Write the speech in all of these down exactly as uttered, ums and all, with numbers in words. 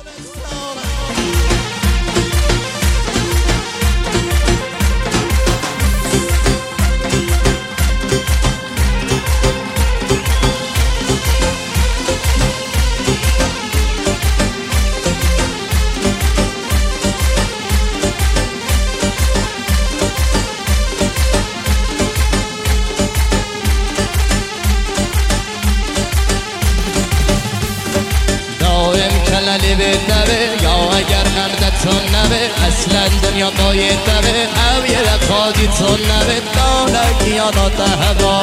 کللی به دبه یا اگر غمدتون نبه اصلا دنیا باید دبه او یه رقادی تون نبه دانک یا ناته هوا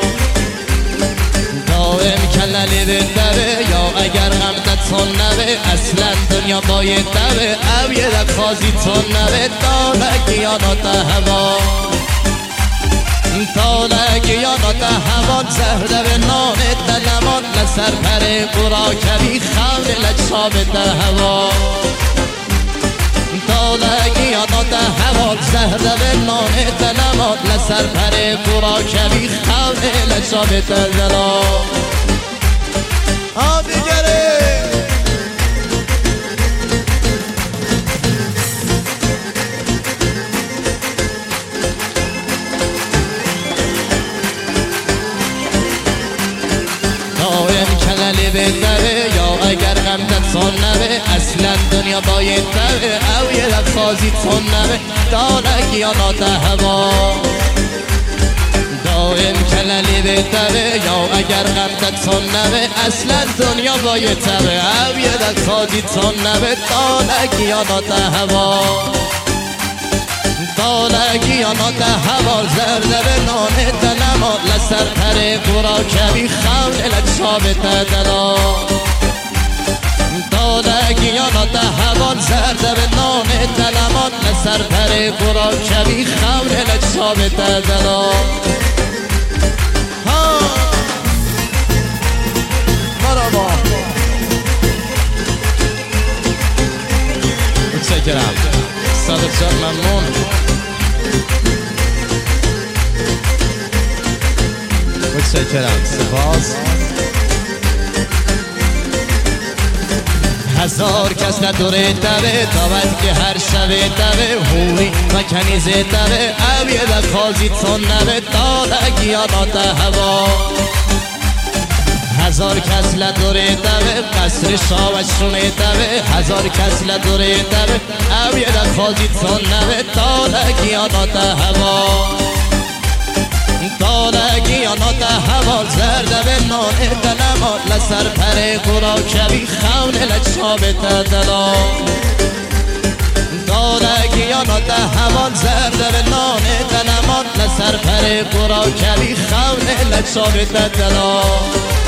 دائم کللی به دبه یا اگر غمدتون نبه اصلا دنیا باید دبه او یه رقادی تون نبه دانک یا ناته هوا تالک یا ناته هوان زهره به نان دلمان لسر پر قرا کبی خون لجشاب ده هوا تالک یا ناته هوان زهره به نان دلمان لسر پر قرا کبی خون لجشاب ده دلا ها دیگره بهتره یا اگر غمت تون نبه اصلا دنیا باید تره او یه لفظی تون نبه دانک یا ناته هوا دائم کللی بهتره یا اگر غمت تون نبه اصلا دنیا باید تره او یه لفظی تون نبه دانک یا ناته هوا دانک یا ناته هوا زرده به نان دلمان لسر پر قرا کبی خون لجشاب تدلا دانک یا ناته هوا زرده به نان دلمان لسر پر قرا کبی خون لجشاب تدلا ها مرحبا متشکرم صادق جان ممنون متشکرم سپاس هزار کس نداره تبه تابد که هر شبه تبه هوی و کنیزه تبه اویه دخوازی تون نبه دانک یا ناته هوا هزار کس لدوره تبه قصر شاوشونه تبه هزار کس لدوره تبه اویه دخوازی تون نبه دانک یا ناته هوا دانک یا ناته هوا زرده به نان دلمان لسر پر قرا کبی خون لجشاب تدلا دانک یا ناته هوا زرده به نان دلمان لسر پر قرا کبی خون لجشاب تدلا